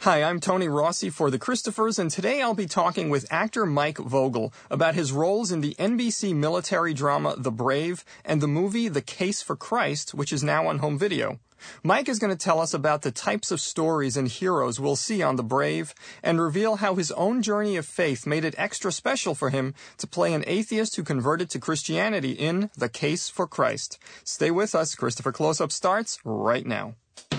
Hi, I'm Tony Rossi for The Christophers, and today I'll be talking with actor Mike Vogel about his roles in the NBC military drama The Brave and the movie The Case for Christ, which is now on home video. Mike is going to tell us about the types of stories and heroes we'll see on The Brave and reveal how his own journey of faith made it extra special for him to play an atheist who converted to Christianity in The Case for Christ. Stay with us. Christopher Close-Up starts right now.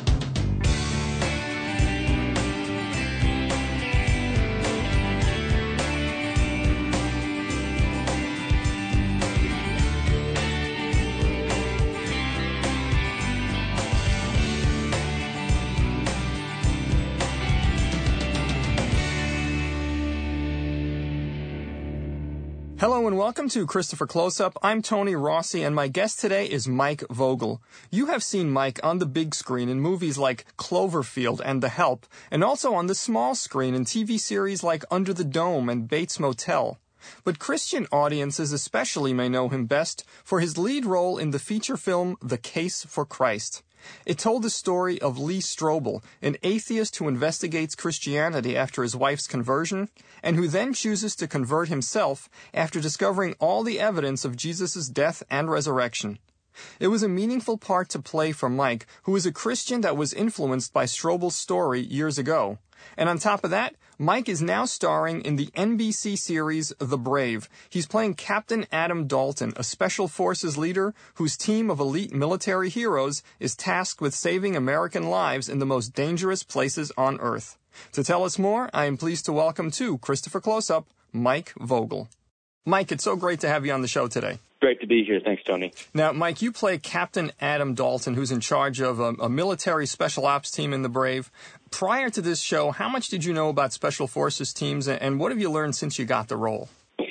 Hello and welcome to Christopher Close-Up. I'm Tony Rossi and my guest today is Mike Vogel. You have seen Mike on the big screen in movies like Cloverfield and The Help, and also on the small screen in TV series like Under the Dome and Bates Motel. But Christian audiences especially may know him best for his lead role in the feature film The Case for Christ. It told the story of Lee Strobel, an atheist who investigates Christianity after his wife's conversion, and who then chooses to convert himself after discovering all the evidence of Jesus' death and resurrection. It was a meaningful part to play for Mike, who was a Christian that was influenced by Strobel's story years ago. And on top of that, Mike is now starring in the NBC series The Brave. He's playing Captain Adam Dalton, a special forces leader whose team of elite military heroes is tasked with saving American lives in the most dangerous places on Earth. To tell us more, I am pleased to welcome to Christopher Close-Up, Mike Vogel. Mike, it's so great to have you on the show today. Great to be here. Thanks, Tony. Now, Mike, you play Captain Adam Dalton, who's in charge of a military special ops team in The Brave. Prior to this show, how much did you know about special forces teams, and what have you learned since you got the role?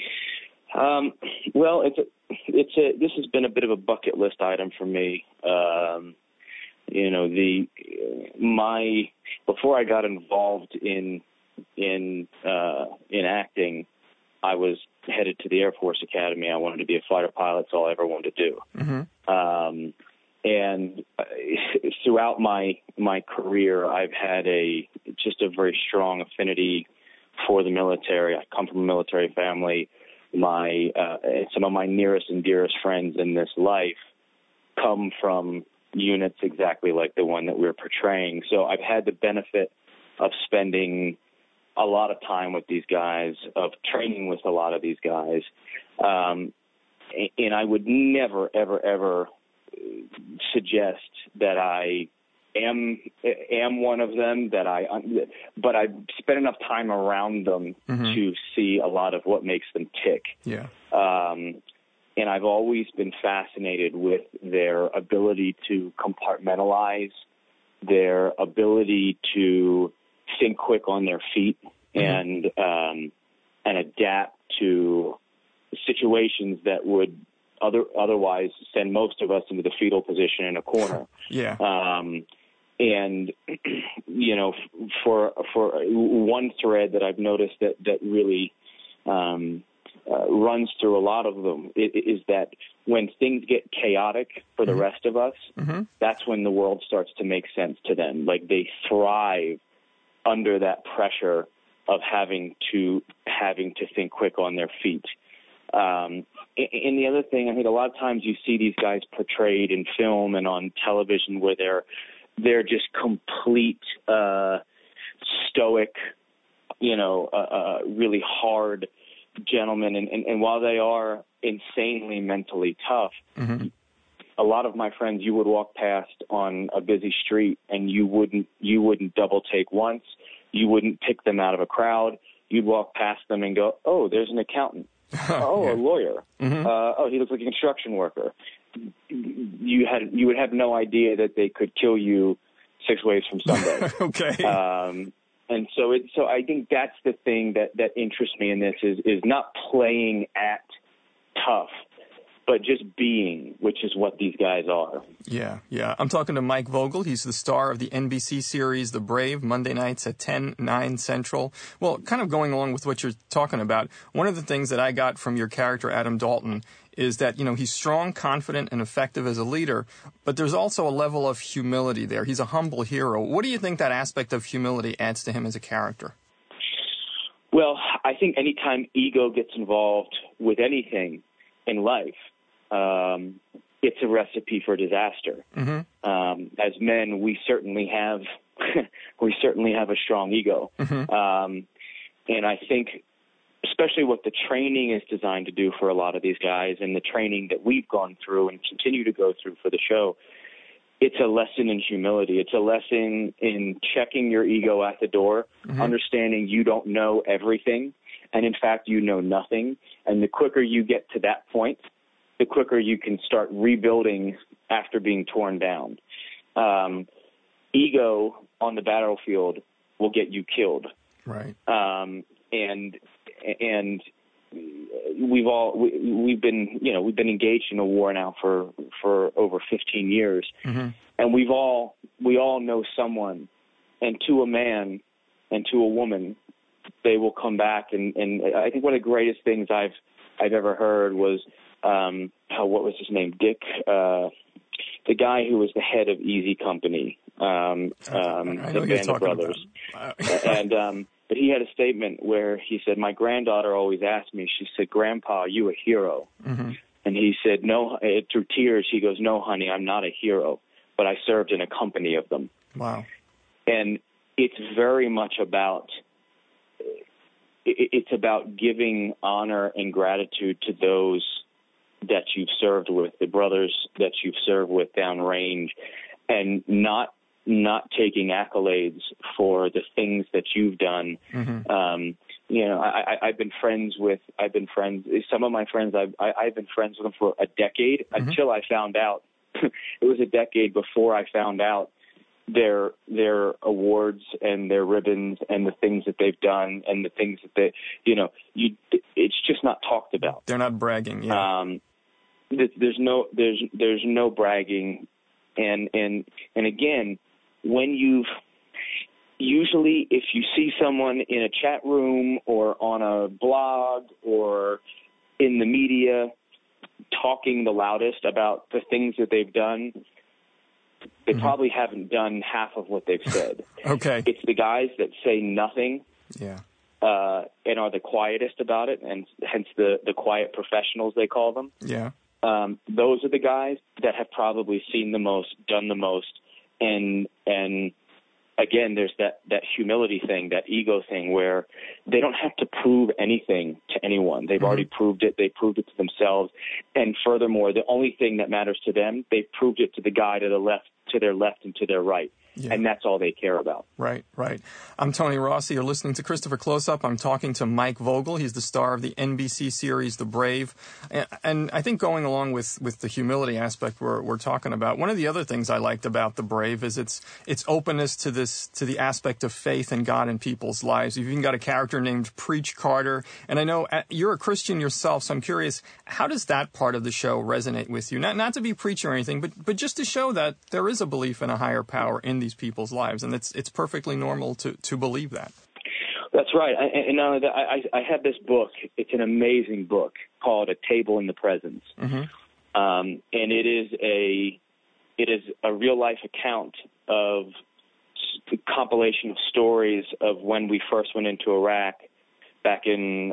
Well, this has been a bit of a bucket list item for me. Before I got involved in acting, I was headed to the Air Force Academy. I wanted to be a fighter pilot. That's all I ever wanted to do. Mm-hmm. And throughout my career, I've had just a very strong affinity for the military. I come from a military family. Some of my nearest and dearest friends in this life come from units exactly like the one that we're portraying. So I've had the benefit of spending a lot of time with these guys, of training with a lot of these guys. And I would never, ever, ever suggest that I am one of them, but I've spent enough time around them to see a lot of what makes them tick. Yeah. And I've always been fascinated with their ability to compartmentalize, their ability to think quick on their feet and adapt to situations that would otherwise send most of us into the fetal position in a corner. Yeah. And for one thread that I've noticed that really runs through a lot of them is that when things get chaotic for the rest of us, that's when the world starts to make sense to them. Like they thrive under that pressure of having to think quick on their feet. And the other thing, I think a lot of times you see these guys portrayed in film and on television where they're just complete stoic, really hard gentlemen. And while they are insanely mentally tough, a lot of my friends you would walk past on a busy street and you wouldn't double take once. You wouldn't pick them out of a crowd. You'd walk past them and go, oh, there's an accountant. Oh, yeah. A lawyer. Oh, he looks like a construction worker. You would have no idea that they could kill you 6 ways from Sunday. Okay. And so I think that's the thing that interests me in this is not playing at tough, but just being, which is what these guys are. Yeah. I'm talking to Mike Vogel. He's the star of the NBC series The Brave, Monday nights at 10, 9 Central. Well, kind of going along with what you're talking about, one of the things that I got from your character, Adam Dalton, is that, he's strong, confident, and effective as a leader, but there's also a level of humility there. He's a humble hero. What do you think that aspect of humility adds to him as a character? Well, I think anytime ego gets involved with anything in life, it's a recipe for disaster. Mm-hmm. As men, we certainly have a strong ego. Mm-hmm. And I think especially what the training is designed to do for a lot of these guys and the training that we've gone through and continue to go through for the show, it's a lesson in humility. It's a lesson in checking your ego at the door, mm-hmm. understanding you don't know everything, and in fact, you know nothing. And the quicker you get to that point, the quicker you can start rebuilding after being torn down. Ego on the battlefield will get you killed. Right. And we've been engaged in a war now for over 15 years, mm-hmm. and we all know someone, and to a man and to a woman, they will come back. And I think one of the greatest things I've ever heard was what was his name, Dick, the guy who was the head of Easy Company, the Band of Brothers, and. But he had a statement where he said, my granddaughter always asked me, she said, Grandpa, are you a hero? Mm-hmm. And he said, no, through tears, he goes, no, honey, I'm not a hero, but I served in a company of them. Wow. And it's very much about, it's about giving honor and gratitude to those that you've served with, the brothers that you've served with downrange, and not taking accolades for the things that you've done. Mm-hmm. I've been friends, some of my friends, I've been friends with them for a decade, mm-hmm. until I found out, it was a decade before I found out their awards and their ribbons and the things that they've done and the things that they, it's just not talked about. They're not bragging. Yeah. There's no bragging. And again, usually if you see someone in a chat room or on a blog or in the media talking the loudest about the things that they've done, they mm-hmm. probably haven't done half of what they've said. Okay. It's the guys that say nothing. Yeah. And are the quietest about it, and hence the quiet professionals, they call them. Yeah. Those are the guys that have probably seen the most, done the most, and again, there's that humility thing, that ego thing, where they don't have to prove anything to anyone. They've mm-hmm. already proved it. They proved it to themselves, and furthermore, the only thing that matters to them, they've proved it to the guy to their left, and to their right. Yeah. And that's all they care about. Right. I'm Tony Rossi. You're listening to Christopher Close-Up. I'm talking to Mike Vogel. He's the star of the NBC series The Brave. And I think going along with the humility aspect we're talking about, one of the other things I liked about The Brave is its openness to the aspect of faith and God in people's lives. You've even got a character named Preach Carter. And I know you're a Christian yourself, so I'm curious, how does that part of the show resonate with you? Not to be preaching or anything, but just to show that there is a belief in a higher power in these people's lives, and it's perfectly normal to believe that. That's right. I have this book. It's an amazing book called A Table in the Presence, mm-hmm. And it is a real life account of a compilation of stories of when we first went into Iraq back in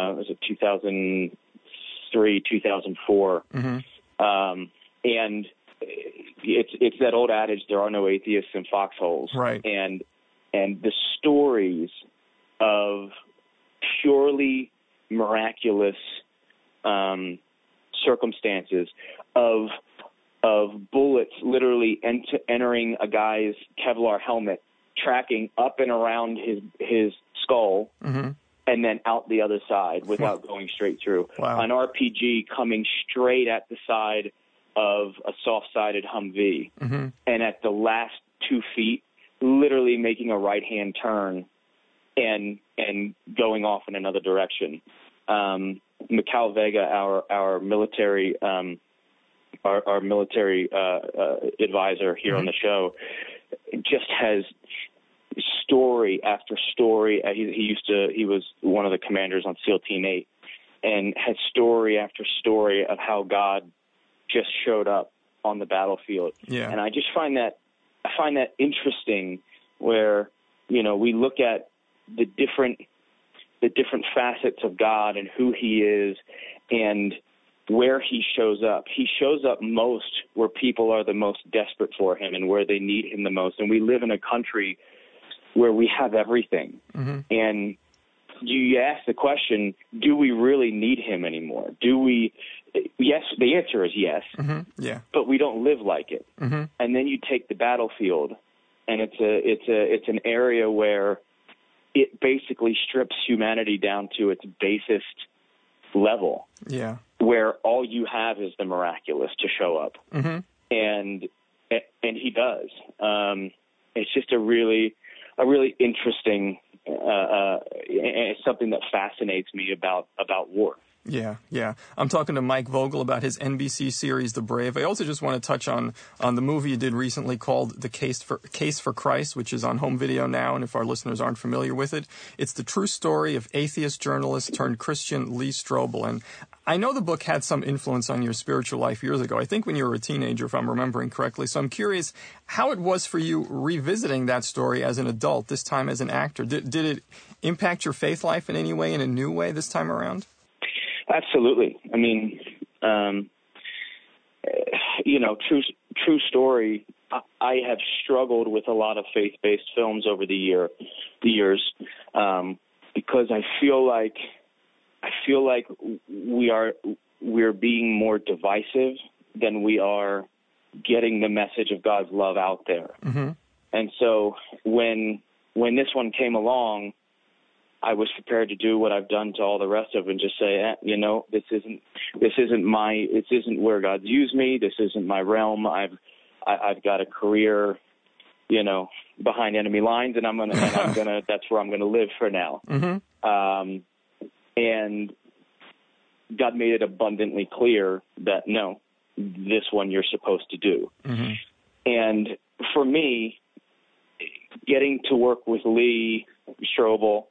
2003, 2004, mm-hmm. And it's that old adage, there are no atheists in foxholes. Right. And the stories of purely miraculous circumstances of bullets literally entering a guy's Kevlar helmet, tracking up and around his skull, mm-hmm. and then out the other side without going straight through. Wow. An RPG coming straight at the side of a soft-sided Humvee, mm-hmm. and at the last 2 feet, literally making a right-hand turn and going off in another direction. Mikal Vega, our military advisor here mm-hmm. on the show, just has story after story. He was one of the commanders on SEAL Team 8. had story after story of how God just showed up on the battlefield. Yeah. And I just find that interesting, where, you know, we look at the different facets of God and who he is and where he shows up. He shows up most where people are the most desperate for him and where they need him the most. And we live in a country where we have everything. Mm-hmm. And you ask the question, do we really need him anymore? Do we? Yes, the answer is yes. Mm-hmm. Yeah. But we don't live like it. Mm-hmm. And then you take the battlefield, and it's an area where it basically strips humanity down to its basest level. Yeah. Where all you have is the miraculous to show up. Mm-hmm. And he does. It's just a really interesting, it's something that fascinates me about war. Yeah, yeah. I'm talking to Mike Vogel about his NBC series, The Brave. I also just want to touch on the movie you did recently called The Case for Christ, which is on home video now, and if our listeners aren't familiar with it, it's the true story of atheist journalist turned Christian Lee Strobel. And I know the book had some influence on your spiritual life years ago, I think when you were a teenager, if I'm remembering correctly. So I'm curious how it was for you revisiting that story as an adult, this time as an actor. Did it impact your faith life in any way, in a new way this time around? Absolutely. I mean, you know, true story. I have struggled with a lot of faith-based films over the years, because I feel like we're being more divisive than we are getting the message of God's love out there. Mm-hmm. And so when this one came along, I was prepared to do what I've done to all the rest of them and just say, you know, this isn't where God's used me. This isn't my realm. I've got a career, you know, behind enemy lines, and that's where I'm gonna live for now. Mm-hmm. And God made it abundantly clear that no, this one you're supposed to do. Mm-hmm. And for me, getting to work with Lee Strobel,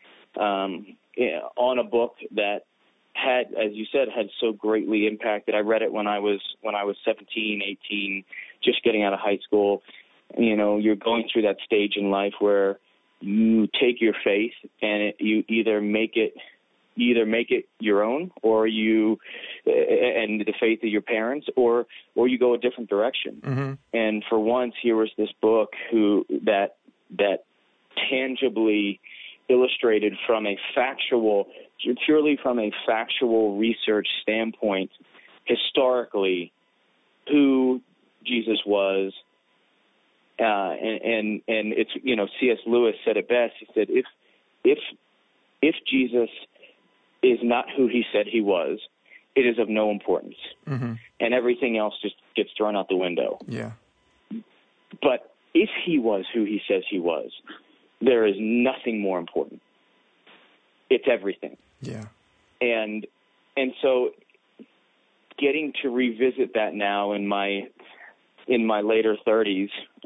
on a book that had, as you said, had so greatly impacted. I read it when I was 17, 18, just getting out of high school. You know, you're going through that stage in life where you take your faith and you either make it your own, or and the faith of your parents, or you go a different direction. Mm-hmm. And for once, here was this book that tangibly illustrated purely from a factual research standpoint, historically, who Jesus was, and it's, you know, C.S. Lewis said it best. He said, if Jesus is not who he said he was, it is of no importance, mm-hmm. and everything else just gets thrown out the window. Yeah. But if he was who he says he was, there is nothing more important. It's everything. Yeah. And so getting to revisit that now in my later 30s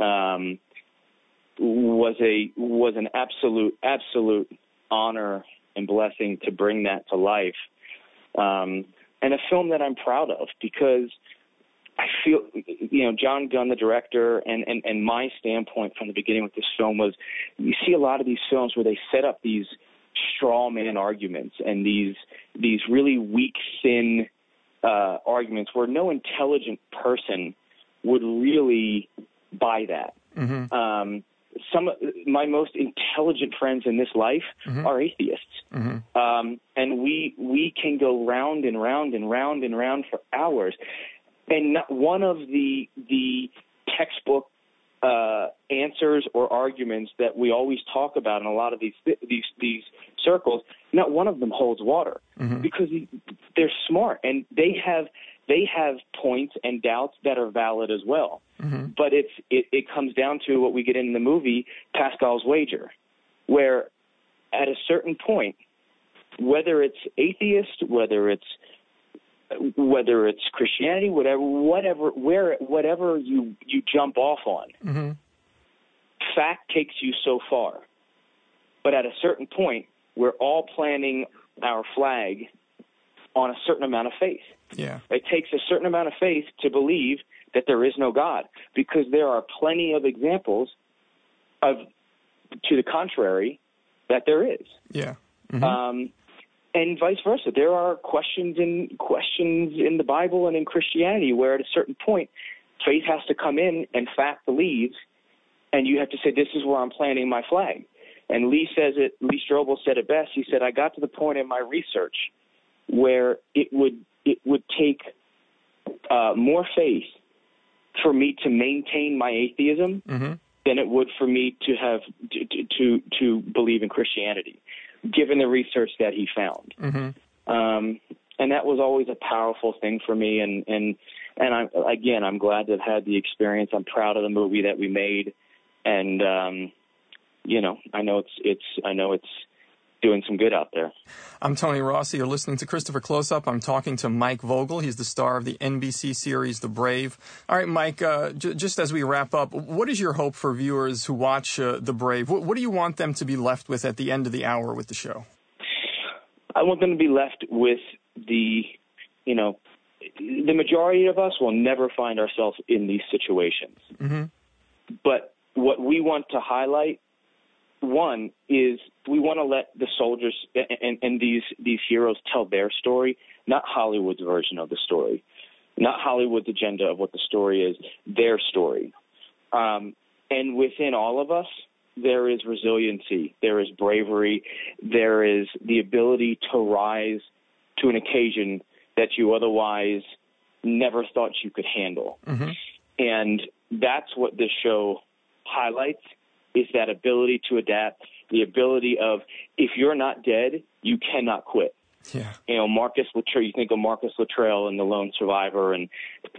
was an absolute honor and blessing to bring that to life. And a film that I'm proud of, because I feel, you know, John Gunn, the director, and my standpoint from the beginning with this film was, you see a lot of these films where they set up these straw man arguments and these really weak, thin arguments where no intelligent person would really buy that. Mm-hmm. Some of my most intelligent friends in this life mm-hmm. are atheists. Mm-hmm. And we can go round and round and round and round for hours. And not one of the textbook answers or arguments that we always talk about in a lot of these circles, not one of them holds water, mm-hmm. because they're smart and they have points and doubts that are valid as well. Mm-hmm. But it comes down to what we get in the movie, Pascal's wager, where at a certain point, whether it's atheist, whether it's Christianity, whatever you jump off on, mm-hmm. fact takes you so far. But at a certain point, we're all planting our flag on a certain amount of faith. Yeah. It takes a certain amount of faith to believe that there is no God, because there are plenty of examples of, to the contrary, that there is. Yeah. Mm-hmm. And vice versa. There are questions in the Bible and in Christianity where at a certain point faith has to come in and fact believes, and you have to say, this is where I'm planting my flag. And Lee Strobel said it best. He said, I got to the point in my research where it would take more faith for me to maintain my atheism Mm-hmm. than it would for me to have to believe in Christianity, given the research that he found. Mm-hmm. And that was always a powerful thing for me. And I'm glad to have had the experience. I'm proud of the movie that we made. And, I know it's doing some good out there. I'm Tony Rossi. You're listening to Christopher Close-Up. I'm talking to Mike Vogel. He's the star of the NBC series The Brave. All right, Mike, just as we wrap up, what is your hope for viewers who watch The Brave? What do you want them to be left with at the end of the hour with the show? I want them to be left with the majority of us will never find ourselves in these situations. Mm-hmm. But what we want to highlight, one, is we want to let the soldiers and these heroes tell their story, not Hollywood's version of the story, not Hollywood's agenda of what the story is, their story. And within all of us, there is resiliency, there is bravery, there is the ability to rise to an occasion that you otherwise never thought you could handle. Mm-hmm. And that's what this show highlights, is that ability to adapt, the ability of, if you're not dead, you cannot quit. Yeah. Marcus Luttrell, you think of Marcus Luttrell and the Lone Survivor, and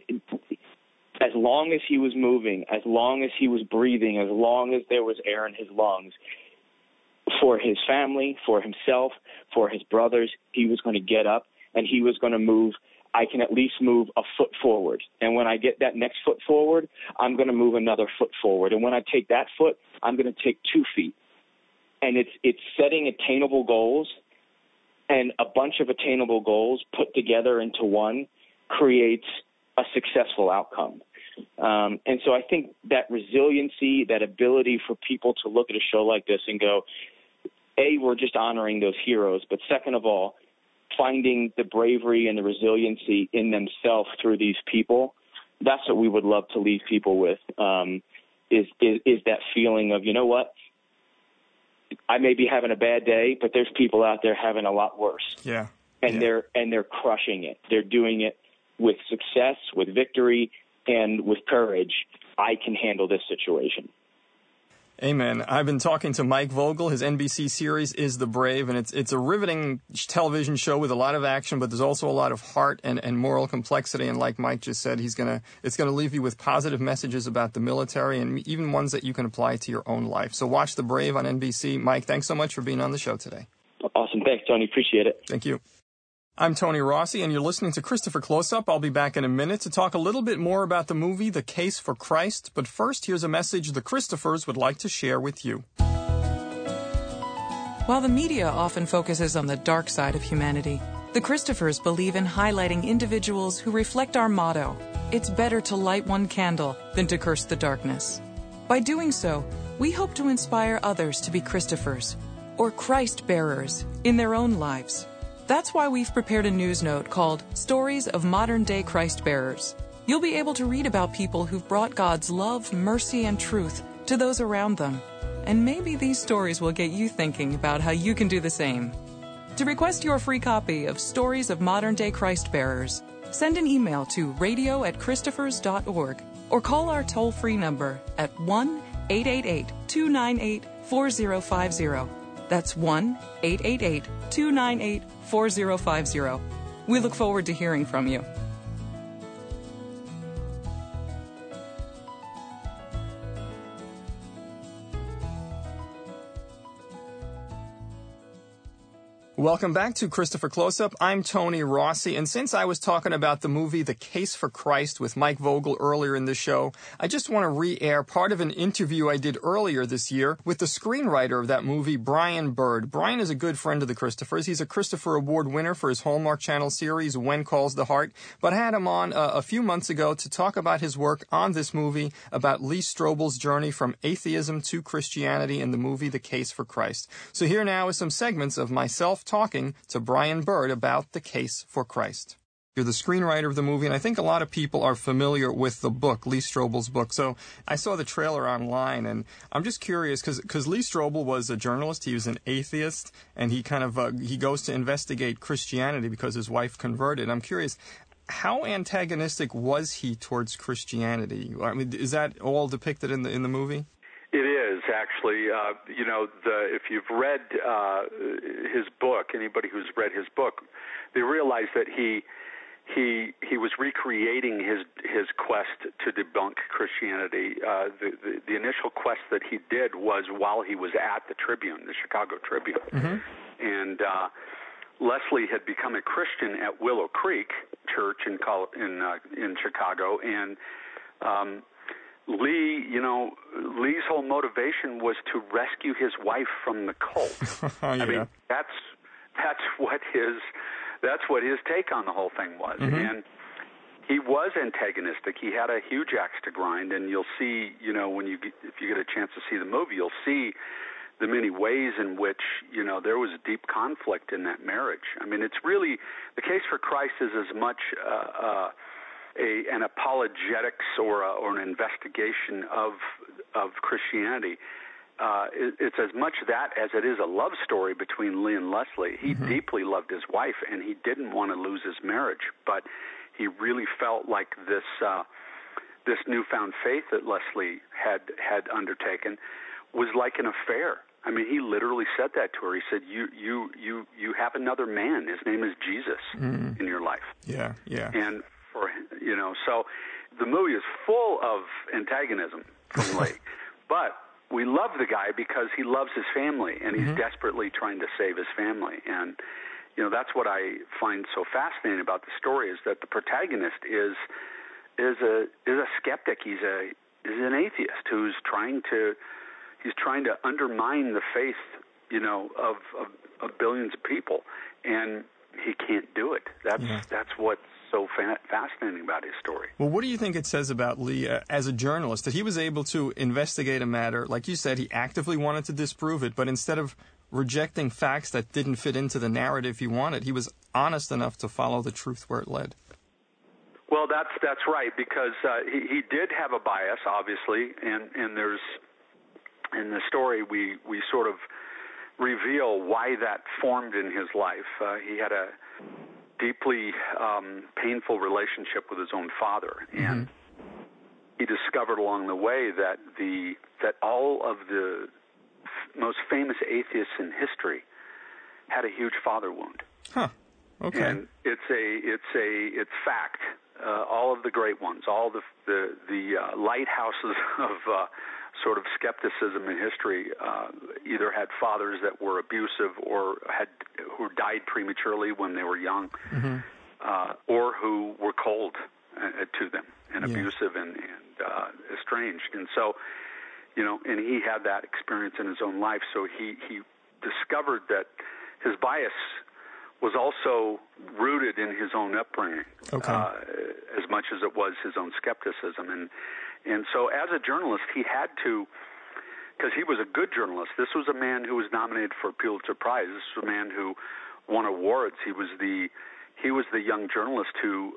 as long as he was moving, as long as he was breathing, as long as there was air in his lungs, for his family, for himself, for his brothers, he was going to get up and he was going to move. I can at least move a foot forward. And when I get that next foot forward, I'm going to move another foot forward. And when I take that foot, I'm going to take 2 feet. And it's setting attainable goals, and a bunch of attainable goals put together into one creates a successful outcome. And so I think that resiliency, that ability for people to look at a show like this and go, A, we're just honoring those heroes, but second of all, finding the bravery and the resiliency in themselves through these people, that's what we would love to leave people with, is that feeling of, you know what, I may be having a bad day, but there's people out there having a lot worse. Yeah. And they're crushing it. They're doing it with success, with victory, and with courage. I can handle this situation. Amen. I've been talking to Mike Vogel. His NBC series is The Brave, and it's a riveting television show with a lot of action, but there's also a lot of heart and moral complexity. And like Mike just said, it's gonna leave you with positive messages about the military and even ones that you can apply to your own life. So watch The Brave on NBC. Mike, thanks so much for being on the show today. Awesome. Thanks, Tony. Appreciate it. Thank you. I'm Tony Rossi, and you're listening to Christopher Close-Up. I'll be back in a minute to talk a little bit more about the movie The Case for Christ. But first, here's a message the Christophers would like to share with you. While the media often focuses on the dark side of humanity, the Christophers believe in highlighting individuals who reflect our motto, it's better to light one candle than to curse the darkness. By doing so, we hope to inspire others to be Christophers, or Christ bearers, in their own lives. That's why we've prepared a news note called Stories of Modern-Day Christ Bearers. You'll be able to read about people who've brought God's love, mercy, and truth to those around them. And maybe these stories will get you thinking about how you can do the same. To request your free copy of Stories of Modern-Day Christ Bearers, send an email to radio@christophers.org or call our toll-free number at 1-888-298-4050. That's 1-888-298-4050. We look forward to hearing from you. Welcome back to Christopher Close-Up. I'm Tony Rossi, and since I was talking about the movie The Case for Christ with Mike Vogel earlier in the show, I just want to re-air part of an interview I did earlier this year with the screenwriter of that movie, Brian Bird. Brian is a good friend of the Christophers. He's a Christopher Award winner for his Hallmark Channel series, When Calls the Heart, but I had him on a few months ago to talk about his work on this movie, about Lee Strobel's journey from atheism to Christianity in the movie The Case for Christ. So here now is some segments of myself talking to Brian Bird about The Case for Christ. You're the screenwriter of the movie, and I think a lot of people are familiar with the book, Lee Strobel's book. So I saw the trailer online, and I'm just curious, because Lee Strobel was a journalist, he was an atheist, and he kind of he goes to investigate Christianity because his wife converted. I'm curious, how antagonistic was he towards Christianity? I mean, is that all depicted in the movie? It is, actually. If you've read his book, anybody who's read his book, they realize that he was recreating his quest to debunk Christianity. The initial quest that he did was while he was at the Tribune, the Chicago Tribune, and Leslie had become a Christian at Willow Creek Church in Chicago, and Lee's whole motivation was to rescue his wife from the cult. Yeah. I mean, that's what his take on the whole thing was. And he was antagonistic. He had a huge axe to grind, and you'll see, if you get a chance to see the movie, you'll see the many ways in which, there was a deep conflict in that marriage. I mean, it's really, The Case for Christ is as much an apologetics or an investigation of Christianity. It's as much that as it is a love story between Lee and Leslie. He deeply loved his wife, and he didn't want to lose his marriage, but he really felt like this newfound faith that Leslie had undertaken was like an affair. I mean, he literally said that to her. He said, "You have another man. His name is Jesus in your life." Yeah. And so the movie is full of antagonism from Lee, but we love the guy because he loves his family, and he's desperately trying to save his family. And that's what I find so fascinating about the story, is that the protagonist is a skeptic. He's an atheist who's trying to undermine the faith of billions of people, and he can't do it. That's what's so fascinating about his story. Well, what do you think it says about Lee as a journalist, that he was able to investigate a matter, like you said, he actively wanted to disprove it, but instead of rejecting facts that didn't fit into the narrative he wanted, he was honest enough to follow the truth where it led? Well, that's right, because he did have a bias, obviously, and there's, in the story, we sort of reveal why that formed in his life. He had a deeply painful relationship with his own father, and he discovered along the way that all of the most famous atheists in history had a huge father wound. Huh. Okay. And it's fact. All of the great ones, all the lighthouses of sort of skepticism in history, either had fathers that were abusive or who died prematurely when they were young, or who were cold to them and abusive and estranged. And so, and he had that experience in his own life. So he discovered that his bias was also rooted in his own upbringing, as much as it was his own skepticism. And so as a journalist, he had to, because he was a good journalist. This was a man who was nominated for a Pulitzer Prize. This was a man who won awards. He was the young journalist who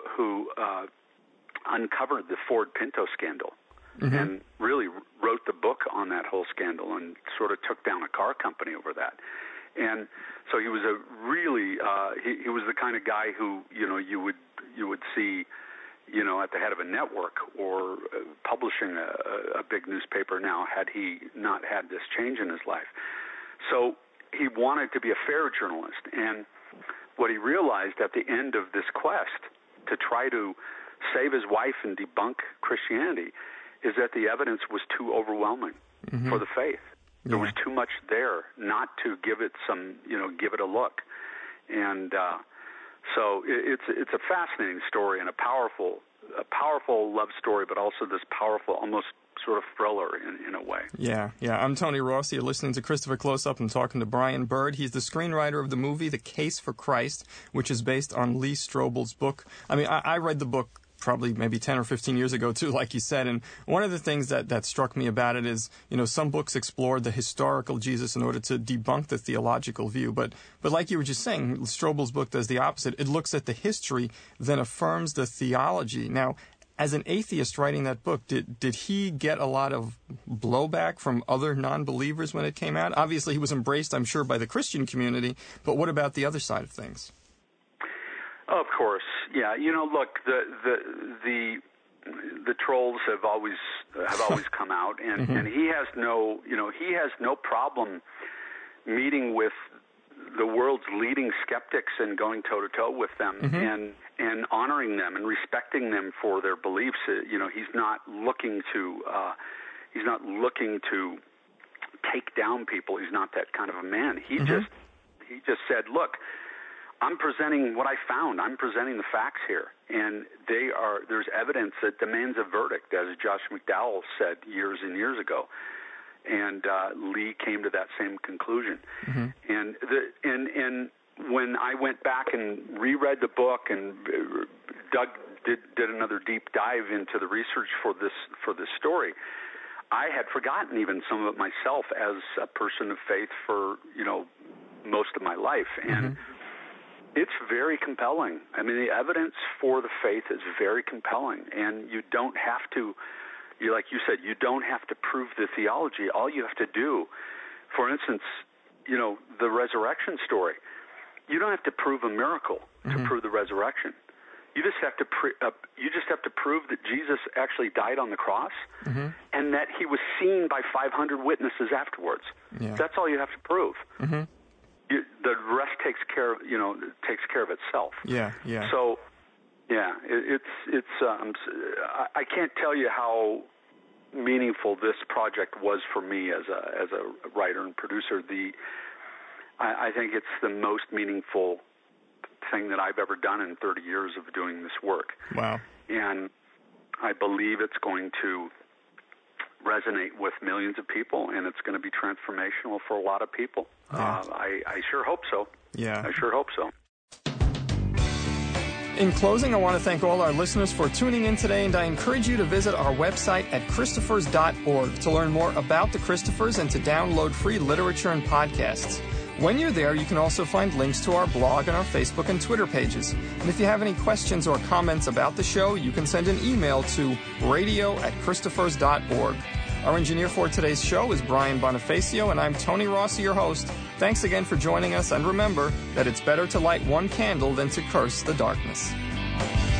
uncovered the Ford Pinto scandal and really wrote the book on that whole scandal and sort of took down a car company over that. And so he was a really he was the kind of guy who you would see at the head of a network or publishing a big newspaper now, had he not had this change in his life. So he wanted to be a fair journalist, and what he realized at the end of this quest to try to save his wife and debunk Christianity is that the evidence was too overwhelming for the faith. There was too much there not to give it give it a look. And so it's a fascinating story and a powerful love story, but also this powerful, almost sort of thriller in a way. Yeah. I'm Tony Rossi. You're listening to Christopher Close-Up. I'm talking to Brian Bird. He's the screenwriter of the movie The Case for Christ, which is based on Lee Strobel's book. I mean, I read the book probably maybe 10 or 15 years ago, too, like you said. And one of the things that struck me about it is, some books explored the historical Jesus in order to debunk the theological view. But like you were just saying, Strobel's book does the opposite. It looks at the history, then affirms the theology. Now, as an atheist writing that book, did he get a lot of blowback from other non-believers when it came out? Obviously, he was embraced, I'm sure, by the Christian community, but what about the other side of things? Of course, yeah. Look, the trolls have always come out, and and he has no problem meeting with the world's leading skeptics and going toe to toe with them and honoring them and respecting them for their beliefs. He's not looking to take down people. He's not that kind of a man. He just said, look, I'm presenting what I found. I'm presenting the facts here, and there's evidence that demands a verdict, as Josh McDowell said years and years ago. And Lee came to that same conclusion. And when I went back and reread the book and did another deep dive into the research for this story, I had forgotten even some of it myself as a person of faith for most of my life. And it's very compelling. I mean, the evidence for the faith is very compelling, and you don't have to. Like you said, you don't have to prove the theology. All you have to do, for instance, the resurrection story, you don't have to prove a miracle to prove the resurrection. You just have to prove that Jesus actually died on the cross and that he was seen by 500 witnesses afterwards. Yeah. That's all you have to prove. The rest takes care of itself. Yeah. So. Yeah, it's. I can't tell you how meaningful this project was for me as a writer and producer. I think it's the most meaningful thing that I've ever done in 30 years of doing this work. Wow. And I believe it's going to resonate with millions of people, and it's going to be transformational for a lot of people. Yeah. I sure hope so. Yeah. I sure hope so. In closing, I want to thank all our listeners for tuning in today, and I encourage you to visit our website at Christophers.org to learn more about the Christophers and to download free literature and podcasts. When you're there, you can also find links to our blog and our Facebook and Twitter pages. And if you have any questions or comments about the show, you can send an email to radio@Christophers.org. Our engineer for today's show is Brian Bonifacio, and I'm Tony Rossi, your host. Thanks again for joining us, and remember that it's better to light one candle than to curse the darkness.